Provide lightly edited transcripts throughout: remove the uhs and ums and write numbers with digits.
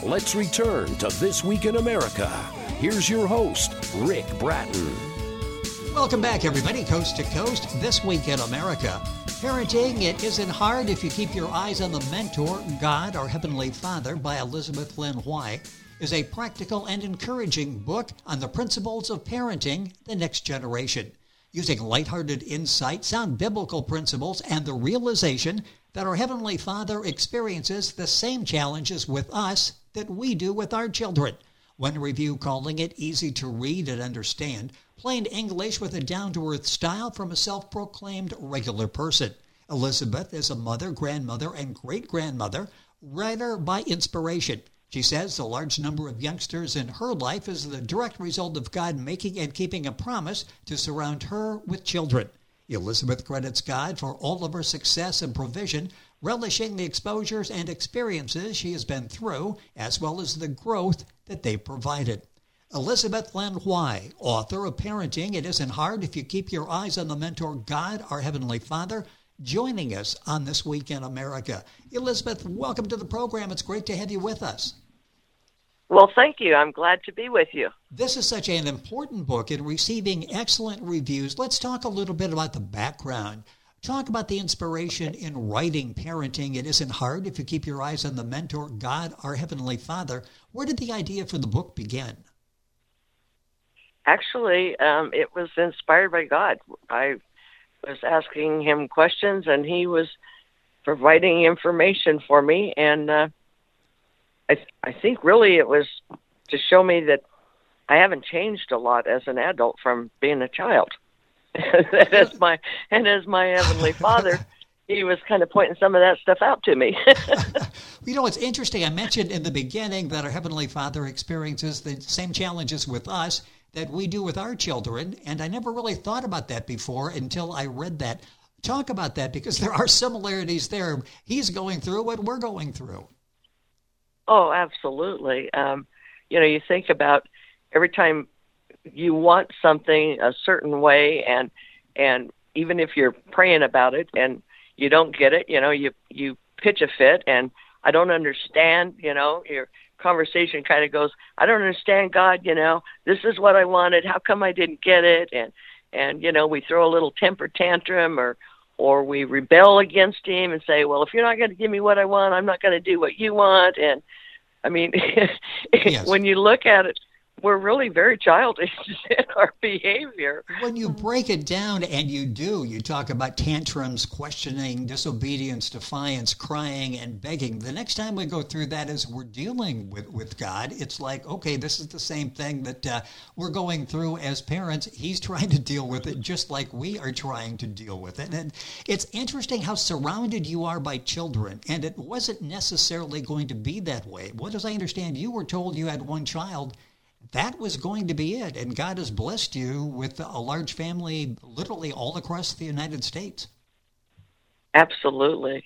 Let's return to This Week in America. Here's your host, Rick Bratton. Welcome back, everybody, coast to coast. This Week in America. Parenting, It Isn't Hard If You Keep Your Eyes on the Mentor, God, Our Heavenly Father, by Elizabeth Lynn Why, is a practical and encouraging book on the principles of parenting the next generation, using lighthearted insight, sound biblical principles, and the realization that our Heavenly Father experiences the same challenges with us that we do with our children. One review calling it easy to read and understand, plain English with a down-to-earth style from a self-proclaimed regular person. Elizabeth is a mother, grandmother, and great-grandmother, writer by inspiration. She says the large number of youngsters in her life is the direct result of God making and keeping a promise to surround her with children. Elizabeth credits God for all of her success and provision, relishing the exposures and experiences she has been through, as well as the growth that they've provided. Elizabeth Lynn Why, author of Parenting, It Isn't Hard If You Keep Your Eyes on the Mentor, God, Our Heavenly Father, joining us on This Week in America. Elizabeth, welcome to the program. It's great to have you with us. Well, thank you. I'm glad to be with you. This is such an important book and receiving excellent reviews. Let's talk a little bit about the background. Talk about the inspiration in writing Parenting, It Isn't Hard If You Keep Your Eyes on the Mentor, God, Our Heavenly Father. Where did the idea for the book begin? Actually, it was inspired by God. I was asking him questions, and he was providing information for me, and I think really it was to show me that I haven't changed a lot as an adult from being a child. as my Heavenly Father, he was kind of pointing some of that stuff out to me. You know, it's interesting. I mentioned in the beginning that our Heavenly Father experiences the same challenges with us that we do with our children, and I never really thought about that before until I read that. Talk about that, because there are similarities there. He's going through what we're going through. Oh, absolutely. You think about every time you want something a certain way, and even if you're praying about it and you don't get it, you pitch a fit, and I don't understand, your conversation kind of goes, I don't understand, God, this is what I wanted. How come I didn't get it? And we throw a little temper tantrum, or we rebel against him and say, well, if you're not going to give me what I want, I'm not going to do what you want. And I mean, yes. When you look at it, we're really very childish in our behavior. When you break it down, and you talk about tantrums, questioning, disobedience, defiance, crying, and begging. The next time we go through that as we're dealing with God, it's like, okay, this is the same thing that we're going through as parents. He's trying to deal with it just like we are trying to deal with it. And it's interesting how surrounded you are by children, and it wasn't necessarily going to be that way. What as I understand, you were told you had one child. That was going to be it, and God has blessed you with a large family literally all across the United States. Absolutely.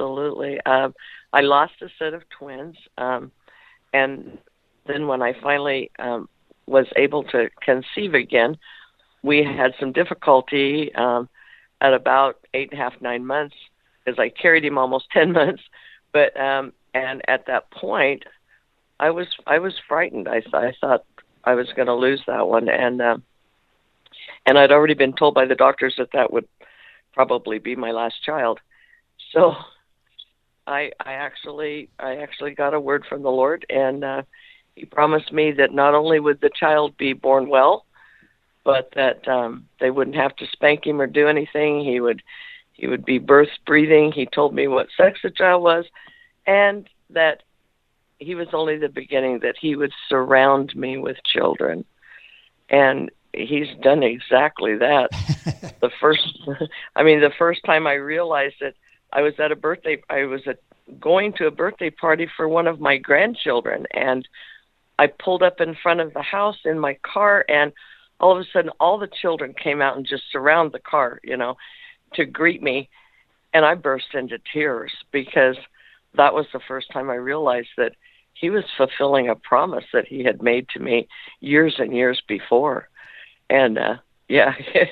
I lost a set of twins, and then when I finally was able to conceive again, we had some difficulty at about 8.5, 9 months, because I carried him almost 10 months. But and at that point, I was frightened. I thought I was going to lose that one, and I'd already been told by the doctors that would probably be my last child. So I actually got a word from the Lord, and He promised me that not only would the child be born well, but that they wouldn't have to spank him or do anything. He would be birth breathing. He told me what sex the child was, and that He was only the beginning, that He would surround me with children. And He's done exactly that. The first time I realized it, I was at a birthday, going to a birthday party for one of my grandchildren, and I pulled up in front of the house in my car, and all of a sudden all the children came out and just surround the car, to greet me. And I burst into tears, because that was the first time I realized that He was fulfilling a promise that He had made to me years and years before. And yeah,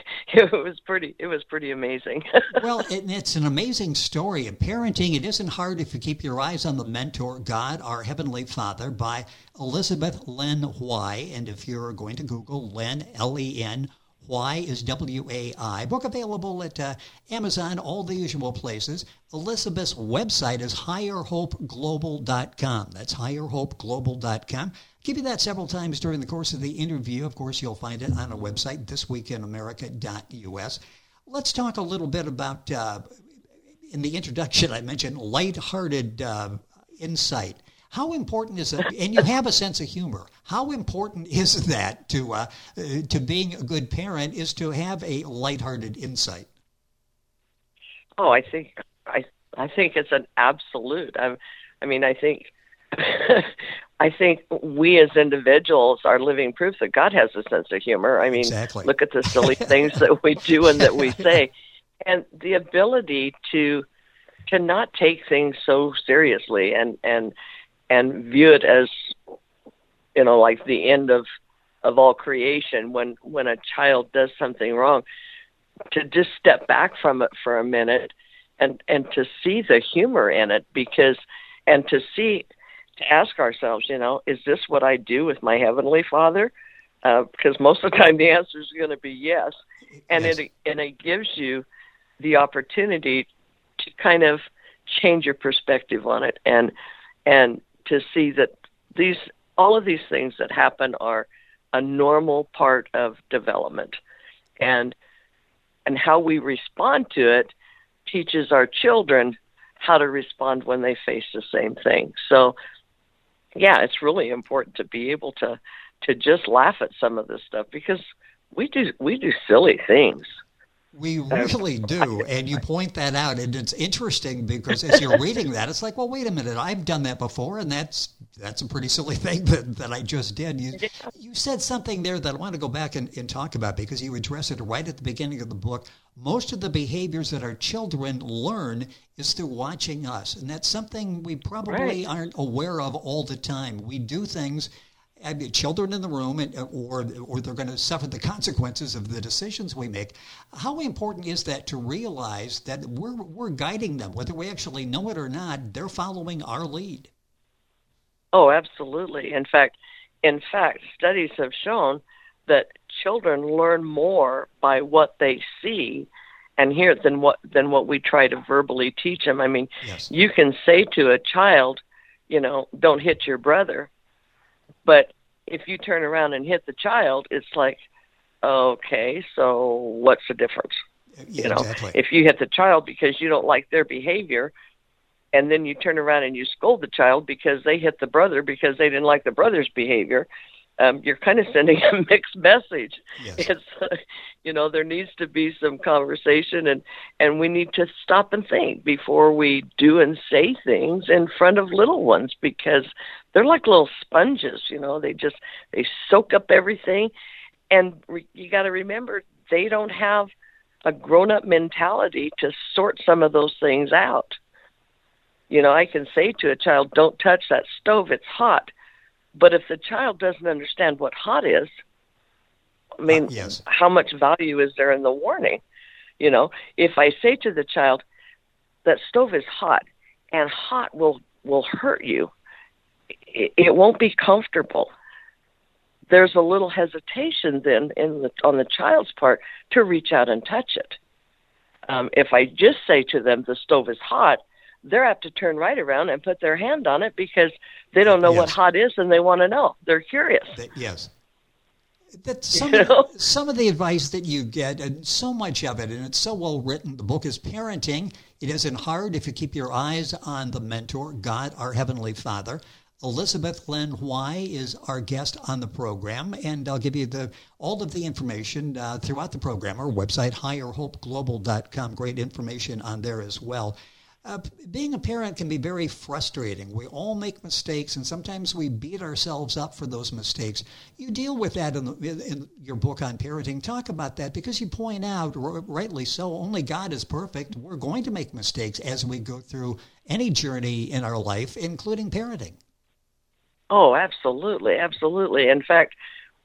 it was pretty amazing. Well, it's an amazing story. In parenting, it isn't hard if you keep your eyes on the mentor, God, Our Heavenly Father, by Elizabeth Lynn Why. And if you're going to Google Lynn, L-E-N, Why is W-A-I. Book available at Amazon, all the usual places. Elizabeth's website is higherhopeglobal.com. That's higherhopeglobal.com. Give you that several times during the course of the interview. Of course, you'll find it on our website, thisweekinamerica.us. Let's talk a little bit about, in the introduction I mentioned, lighthearted insight. How important is it, and you have a sense of humor, how important is that to being a good parent, is to have a lighthearted insight? Oh, I think it's an absolute. I think I think we as individuals are living proof that God has a sense of humor. I mean, exactly. Look at the silly things that we do and that we say, and the ability to not take things so seriously and view it as, like the end of all creation when a child does something wrong, to just step back from it for a minute and to see the humor in it, and to ask ourselves, is this what I do with my Heavenly Father? Because most of the time the answer is going to be yes. And yes. It gives you the opportunity to kind of change your perspective on it and to see that all of these things that happen are a normal part of development, and how we respond to it teaches our children how to respond when they face the same thing. So, yeah, it's really important to be able to just laugh at some of this stuff, because we do silly things. We really do, and you point that out, and it's interesting because as you're reading that, it's like, well, wait a minute, I've done that before, and that's a pretty silly thing that I just did. You said something there that I want to go back and talk about, because you address it right at the beginning of the book. Most of the behaviors that our children learn is through watching us, and that's something we probably aren't aware of all the time. We do things, children in the room, or they're going to suffer the consequences of the decisions we make. How important is that to realize that we're guiding them, whether we actually know it or not? They're following our lead. Oh, absolutely. In fact, studies have shown that children learn more by what they see and hear than what we try to verbally teach them. I mean, yes. You can say to a child, don't hit your brother. But if you turn around and hit the child, it's like, okay, so what's the difference? Yeah, exactly. If you hit the child because you don't like their behavior, and then you turn around and you scold the child because they hit the brother because they didn't like the brother's behavior, you're kind of sending a mixed message. Yes. It's, there needs to be some conversation, and we need to stop and think before we do and say things in front of little ones, because they're like little sponges. They soak up everything, and you got to remember, they don't have a grown-up mentality to sort some of those things out. I can say to a child, don't touch that stove, it's hot. But if the child doesn't understand what hot is, yes. How much value is there in the warning? If I say to the child, that stove is hot, and hot will hurt you, it won't be comfortable. There's a little hesitation then on the child's part to reach out and touch it. If I just say to them, the stove is hot, they're apt to turn right around and put their hand on it because they don't know what hot is, and they want to know. They're curious. Yes. That's some of the advice that you get, and so much of it, and it's so well written. The book is Parenting. It isn't hard if you keep your eyes on the mentor, God, Our Heavenly Father. Elizabeth Lynn Why is our guest on the program, and I'll give you all of the information throughout the program. Our website, higherhopeglobal.com. Great information on there as well. Being a parent can be very frustrating. We all make mistakes, and sometimes we beat ourselves up for those mistakes. You deal with that in your book on parenting. Talk about that, because you point out, rightly so, only God is perfect. We're going to make mistakes as we go through any journey in our life, including parenting. Oh, absolutely, absolutely. In fact,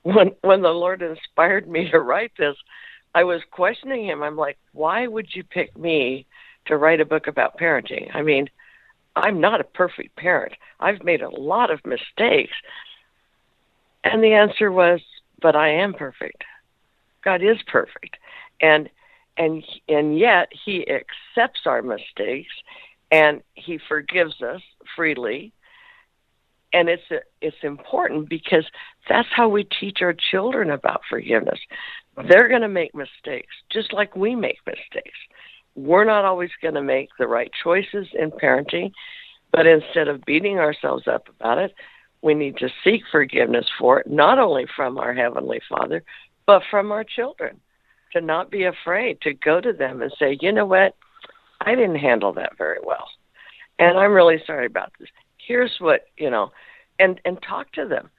when the Lord inspired me to write this, I was questioning him. I'm like, why would you pick me to write a book about parenting? I mean, I'm not a perfect parent. I've made a lot of mistakes. And the answer was, but I am perfect. God is perfect. And yet he accepts our mistakes and he forgives us freely. And it's important because that's how we teach our children about forgiveness. They're going to make mistakes, just like we make mistakes. We're not always going to make the right choices in parenting, but instead of beating ourselves up about it, we need to seek forgiveness for it, not only from our Heavenly Father, but from our children, to not be afraid to go to them and say, you know what, I didn't handle that very well, and I'm really sorry about this. Here's what, and talk to them.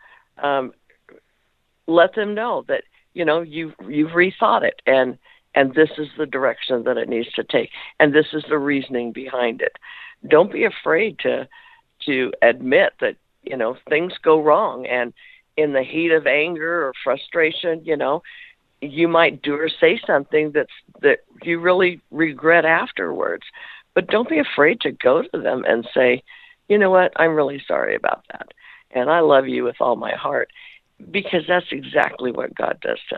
Let them know that, you've rethought it, and this is the direction that it needs to take, and this is the reasoning behind it. Don't be afraid to admit that, things go wrong, and in the heat of anger or frustration, you might do or say something that you really regret afterwards. But don't be afraid to go to them and say, you know what, I'm really sorry about that, and I love you with all my heart, because that's exactly what God does to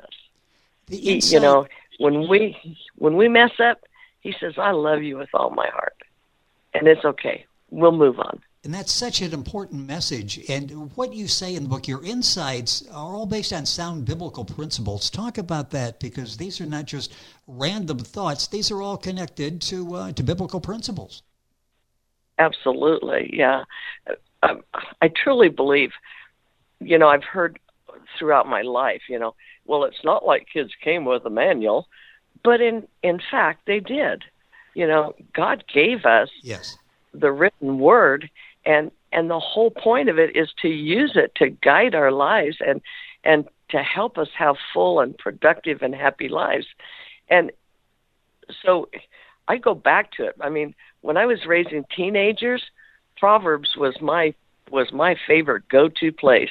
us. When we mess up, he says, I love you with all my heart, and it's okay. We'll move on. And that's such an important message. And what you say in the book, your insights are all based on sound biblical principles. Talk about that, because these are not just random thoughts. These are all connected to biblical principles. Absolutely, yeah. I truly believe, I've heard throughout my life, well, it's not like kids came with a manual, but in fact, they did. God gave us the written word, and the whole point of it is to use it to guide our lives and to help us have full and productive and happy lives. And so I go back to it. I mean, when I was raising teenagers, Proverbs was my favorite go-to place.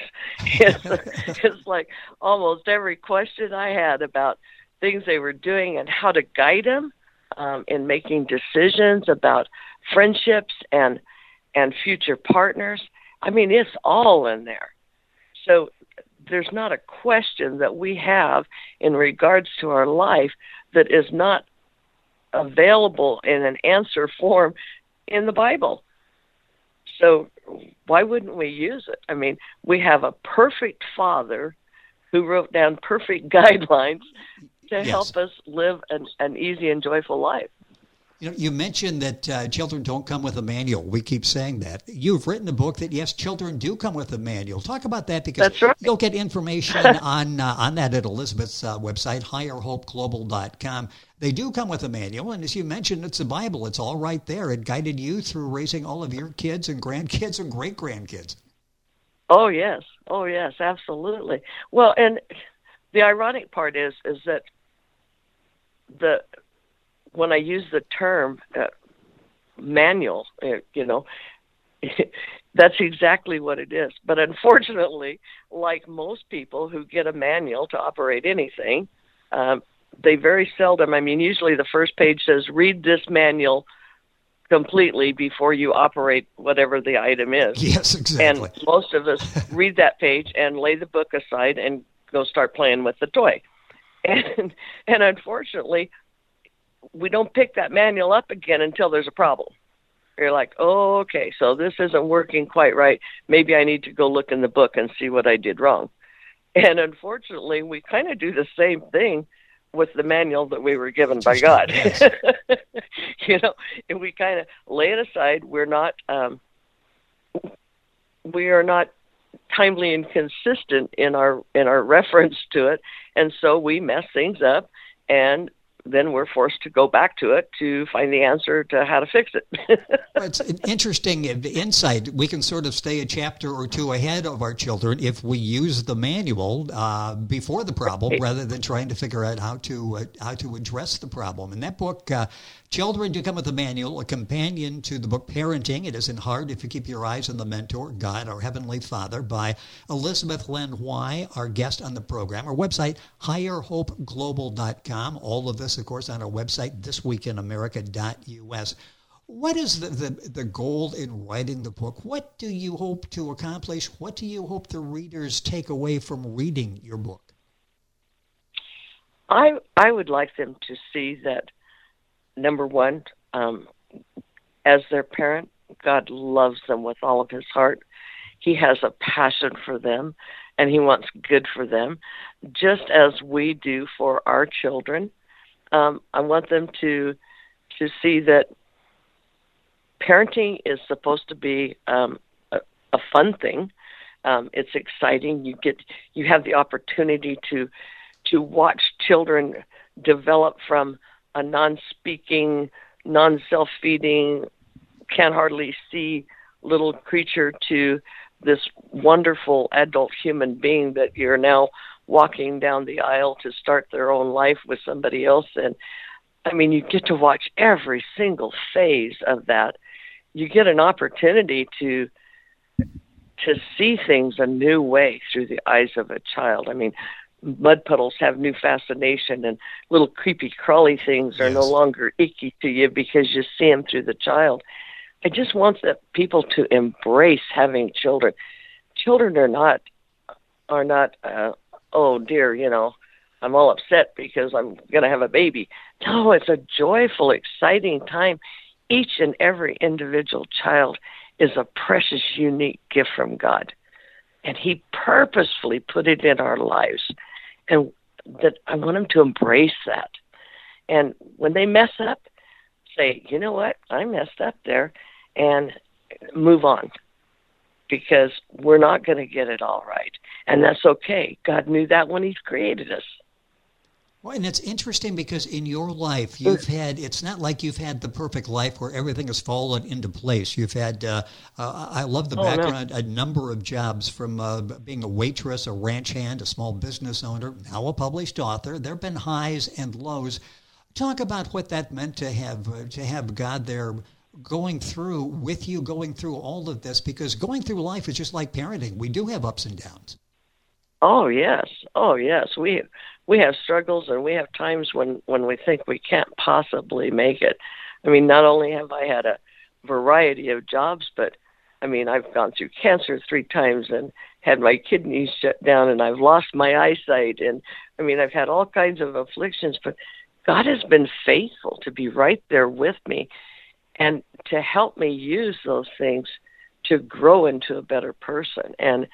It's like almost every question I had about things they were doing and how to guide them in making decisions about friendships and future partners. I mean, it's all in there. So there's not a question that we have in regards to our life that is not available in an answer form in the Bible. So why wouldn't we use it? I mean, we have a perfect Father who wrote down perfect guidelines to help us live an easy and joyful life. You mentioned that children don't come with a manual. We keep saying that. You've written a book that, yes, children do come with a manual. Talk about that, because that's right. You'll get information on that at Elizabeth's website, higherhopeglobal.com. They do come with a manual, and as you mentioned, it's the Bible. It's all right there. It guided you through raising all of your kids and grandkids and great-grandkids. Oh, yes, absolutely. Well, and the ironic part is that when I use the term manual, that's exactly what it is. But unfortunately, like most people who get a manual to operate anything, they very seldom, usually the first page says, read this manual completely before you operate whatever the item is. Yes, exactly. And most of us read that page and lay the book aside and go start playing with the toy. And unfortunately, we don't pick that manual up again until there's a problem. You're like, oh, okay, so this isn't working quite right. Maybe I need to go look in the book and see what I did wrong. And unfortunately, we kind of do the same thing with the manual that we were given by God. Yes. And we kind of lay it aside. We are not timely and consistent in our reference to it, and so we mess things up, and then we're forced to go back to it to find the answer to how to fix it. Well, it's an interesting insight. We can sort of stay a chapter or two ahead of our children if we use the manual before the problem, rather than trying to figure out how to address the problem. In that book, Children Do Come with a Manual, a companion to the book Parenting, It Isn't Hard If You Keep Your Eyes on the Mentor, God, Our Heavenly Father, by Elizabeth Lynn Why, our guest on the program. Our website, higherhopeglobal.com. All of this, of course, on our website, thisweekinamerica.us. What is the goal in writing the book? What do you hope to accomplish? What do you hope the readers take away from reading your book? I would like them to see that, number one, as their parent, God loves them with all of his heart. He has a passion for them, and he wants good for them, just as we do for our children. I want them to see that parenting is supposed to be a fun thing. It's exciting. You have the opportunity to watch children develop from a non-speaking, non-self-feeding, can't hardly see little creature to this wonderful adult human being that you're now walking down the aisle to start their own life with somebody else. And I mean, you get to watch every single phase of that. You get an opportunity to see things a new way through the eyes of a child. I mean, mud puddles have new fascination, and little creepy crawly things are no longer icky to you because you see them through the child. I just want people to embrace having children. Children are not oh dear, I'm all upset because I'm going to have a baby. No, it's a joyful, exciting time. Each and every individual child is a precious, unique gift from God. And he purposefully put it in our lives. And that I want them to embrace that. And when they mess up, say, you know what, I messed up there, and move on. Because we're not going to get it all right. And that's okay. God knew that when he created us. Well, and it's interesting because in your life, it's not like you've had the perfect life where everything has fallen into place. You've had, I love the background, a number of jobs from being a waitress, a ranch hand, a small business owner, now a published author. There have been highs and lows. Talk about what that meant to have God there going through with you, going through all of this, because going through life is just like parenting. We do have ups and downs. Oh, yes. We have struggles, and we have times when we think we can't possibly make it. I mean, not only have I had a variety of jobs, but, I mean, I've gone through cancer 3 times and had my kidneys shut down, and I've lost my eyesight. And, I mean, I've had all kinds of afflictions, but God has been faithful to be right there with me and to help me use those things to grow into a better person and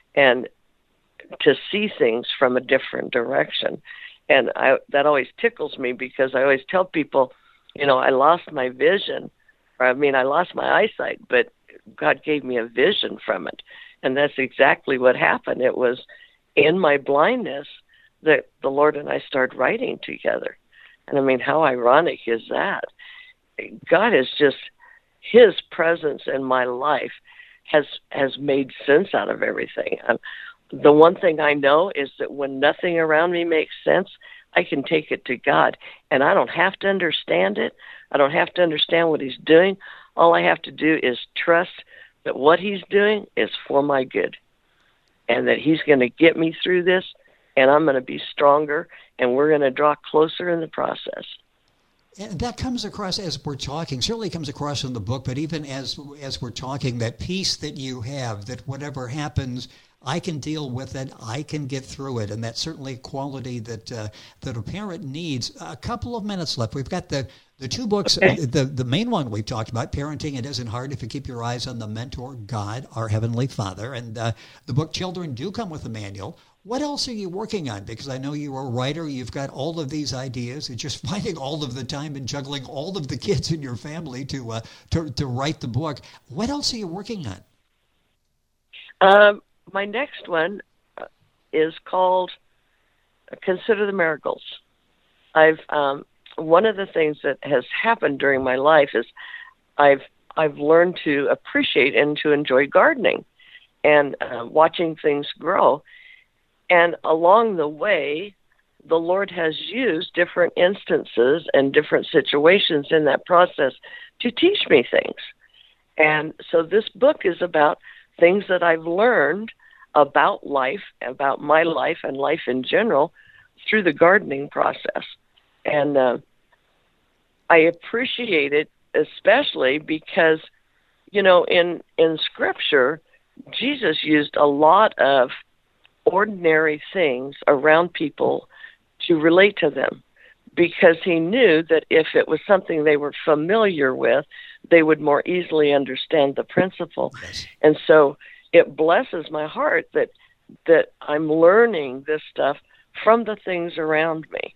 to see things from a different direction. And that always tickles me because I always tell people, I lost my vision. I lost my eyesight, but God gave me a vision from it. And that's exactly what happened. It was in my blindness that the Lord and I started writing together. And I mean, how ironic is that? God is just, his presence in my life has made sense out of everything. The one thing I know is that when nothing around me makes sense, I can take it to God. And I don't have to understand it. I don't have to understand what he's doing. All I have to do is trust that what he's doing is for my good and that he's going to get me through this, and I'm going to be stronger, and we're going to draw closer in the process. And that comes across as we're talking, certainly comes across in the book, but even as we're talking, that peace that you have, that whatever happens, I can deal with it, I can get through it, and that's certainly a quality that a parent needs. A couple of minutes left. We've got the 2 books, the main one we talked about, Parenting It Isn't Hard If You Keep Your Eyes on the Mentor, God, Our Heavenly Father, and the book Children Do Come with a Manual. What else are you working on? Because I know you're a writer. You've got all of these ideas. It's just finding all of the time and juggling all of the kids in your family to write the book. What else are you working on? My next one is called Consider the Miracles. I've one of the things that has happened during my life is I've learned to appreciate and to enjoy gardening and watching things grow. And along the way, the Lord has used different instances and different situations in that process to teach me things. And so this book is about things that I've learned about life, about my life and life in general through the gardening process. And I appreciate it especially because, in Scripture, Jesus used a lot of ordinary things around people to relate to them, because he knew that if it was something they were familiar with, they would more easily understand the principle. Yes. And so it blesses my heart that I'm learning this stuff from the things around me.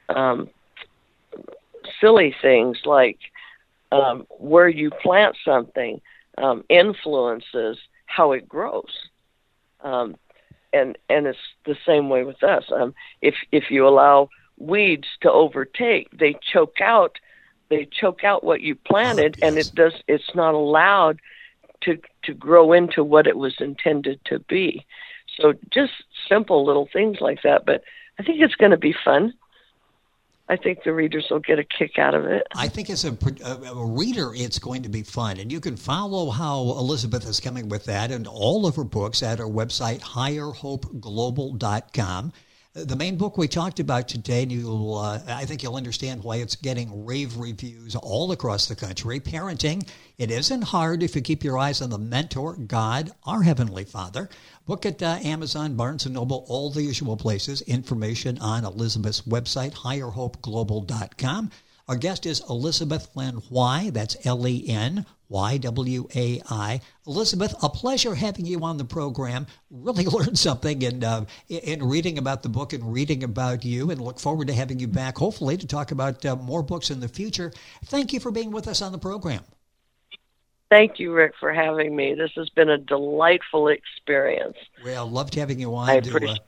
Silly things like where you plant something influences how it grows. And it's the same way with us. If you allow weeds to overtake, they choke out what you planted, yes. and it's not allowed to grow into what it was intended to be. So just simple little things like that. But I think it's going to be fun. I think the readers will get a kick out of it. I think as a reader, it's going to be fun. And you can follow how Elizabeth is coming with that and all of her books at our website, higherhopeglobal.com. The main book we talked about today, and I think you'll understand why it's getting rave reviews all across the country. Parenting, It Isn't Hard If You Keep Your Eyes on the Mentor, God, Our Heavenly Father. Book at Amazon, Barnes & Noble, all the usual places. Information on Elizabeth's website, higherhopeglobal.com. Our guest is Elizabeth Lynn Why. That's LenYWai. Elizabeth, a pleasure having you on the program. Really learned something in reading about the book and reading about you, and look forward to having you back, hopefully, to talk about more books in the future. Thank you for being with us on the program. Thank you, Rick, for having me. This has been a delightful experience. Well, loved having you on. I appreciate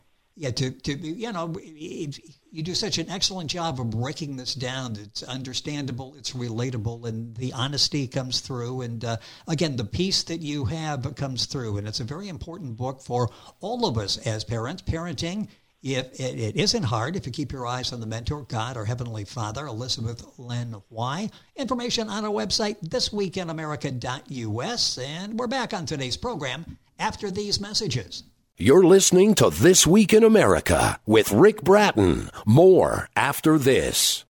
you do such an excellent job of breaking this down. It's understandable, it's relatable, and the honesty comes through. And again, the peace that you have comes through. And it's a very important book for all of us as parents. Parenting, if it isn't hard if you keep your eyes on the Mentor, God, Our Heavenly Father. Elizabeth Lynn Why. Information on our website, thisweekinamerica.us. And we're back on today's program after these messages. You're listening to This Week in America with Rick Bratton. More after this.